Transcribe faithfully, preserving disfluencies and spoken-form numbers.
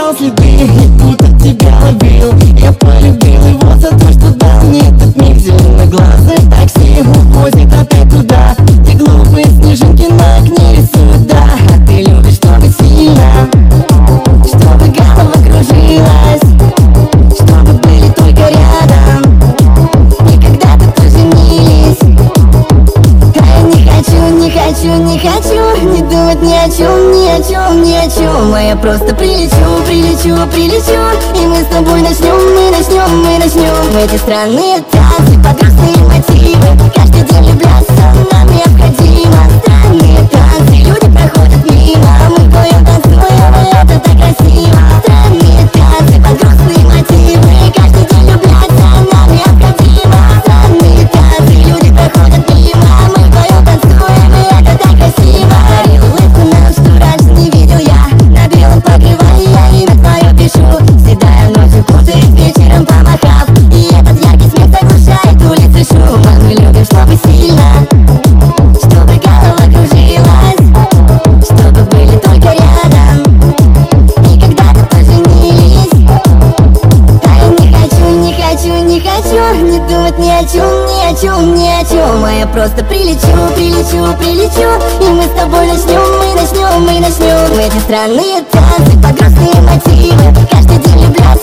оставлял следы, и будто тебя ловил. Я полюбил его за то, что дал мне этот миг. Зеленоглазое такси увозит опять туда, где глупые снежинки на окне рисуют, да. А ты любишь, чтобы сильно, чтобы голова кружилась, чтобы были только рядом, и когда-то поженились. А я не хочу, не хочу, не хочу не думать ни о чем, ни о чем, ни о чем. А я просто прилечу, прилечу, прилечу, и мы с тобой начнем, мы начнем, мы начнем в эти странные танцы, под грустные мотивы. Каждый день влюбляться нам необходимо. Странные танцы, люди проходят мимо, а мы вдвоем танцуем, и это так красиво. Странные танцы, под грустные мотивы. Каждый день влюбляться нам необходимо. Странные танцы, люди проходят мимо, а мы вдвоем танцуем, и это так красиво. Подарил улыбку нам, что раньше не видел я. На белом покрывале я имя твое пишу. Седая ночью кутаясь, вечером помахав, и этот яркий смех заглушает улицы шум. А мы любим, чтобы сильно, чтобы голова кружилась, чтобы были только рядом, и когда-то поженились. А я не хочу, не хочу, не хочу не думать ни о чем, ни о чем, ни о чем. А я просто прилечу, прилечу, прилечу, и мы с тобой начнем, мы начнем, мы начнем в эти странные танцы, под грустные мотивы. Каждый день влюбляться